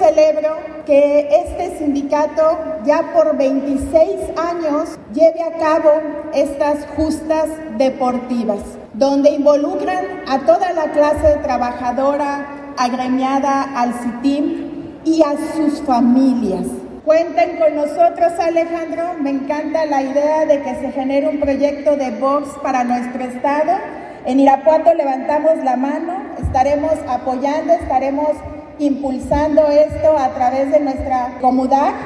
celebro que este sindicato ya por 26 años lleve a cabo estas justas deportivas, donde involucran a toda la clase trabajadora agremiada al CITIM y a sus familias. Cuenten con nosotros, Alejandro. Me encanta la idea de que se genere un proyecto de box para nuestro estado. En Irapuato levantamos la mano, estaremos apoyando, estaremos impulsando esto a través de nuestra Comudac